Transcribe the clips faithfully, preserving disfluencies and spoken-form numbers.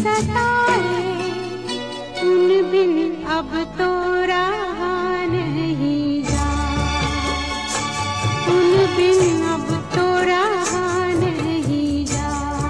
सताए, उन बिन अब तो रहा नहीं जा, उन बिन अब तो रहा नहीं जा।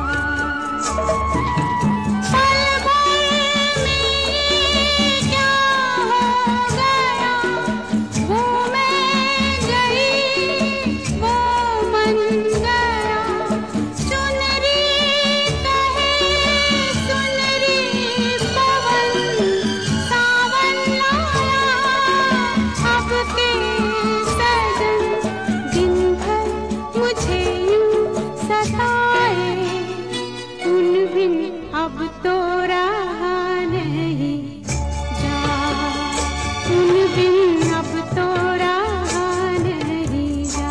पल भर में क्या हो गया, वो मैं गई वो मन गया। चुनरी कहे सुनरी पवन, सावन लाया अब के सजन। दिन भर मुझे यूं सताए, उन बिन अब तो रहा नहीं जा, उन बिन अब तो रहा नहीं जा।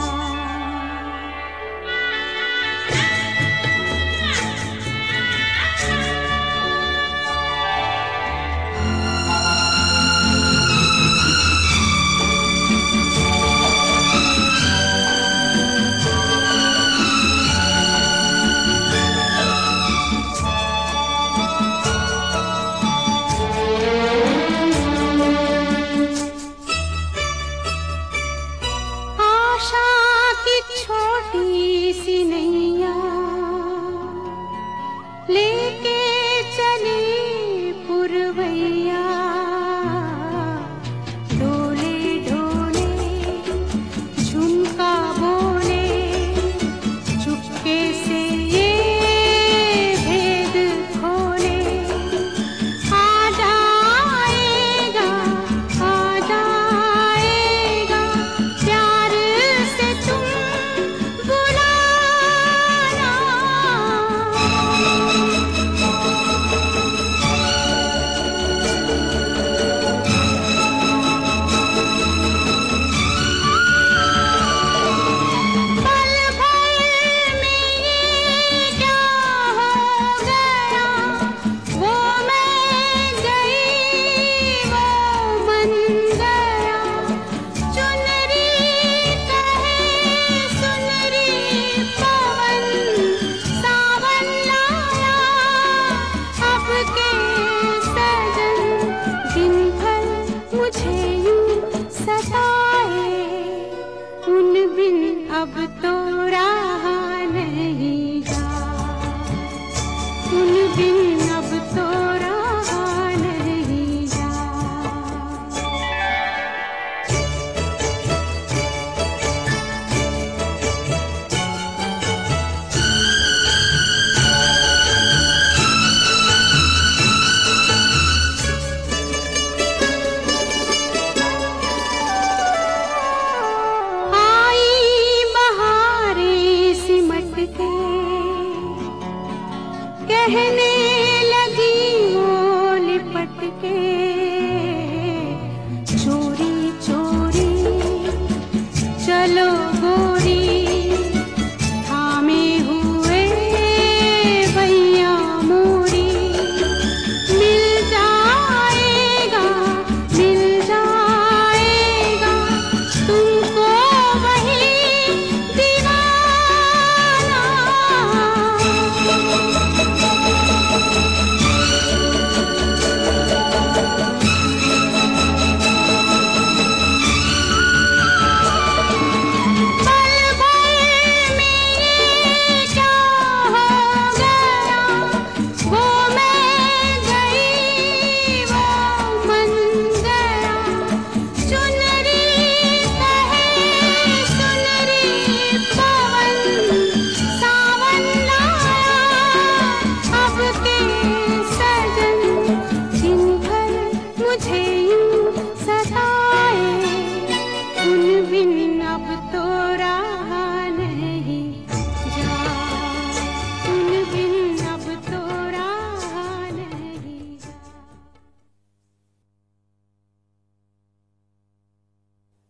आशा की छोटी सी नैया लेके चली पुरवैया। डोले ढोले झुमका बोले, चुपके से ये भेद खोले। आ जाएगा आ जाएगा प्यार से तुम बुलाना। पल भर में ये क्या हो गया, वो मैं गई वो मन गया। चुनरी कहे सुनरी पवन, सावन लाया अब के सजन। दिन भर मुझे यूं सताए, उन बिन अब तो रहा नहीं जा, उन बिन अब तो रहा नहीं जा। आई बहारें सिमट के कहने